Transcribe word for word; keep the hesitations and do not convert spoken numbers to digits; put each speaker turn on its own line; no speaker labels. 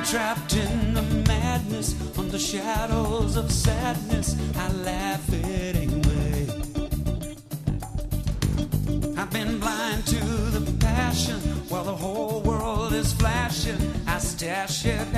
Trapped in the madness, under shadows of sadness, I laugh it away. I've been blind to the passion while the whole world is flashing. I stash it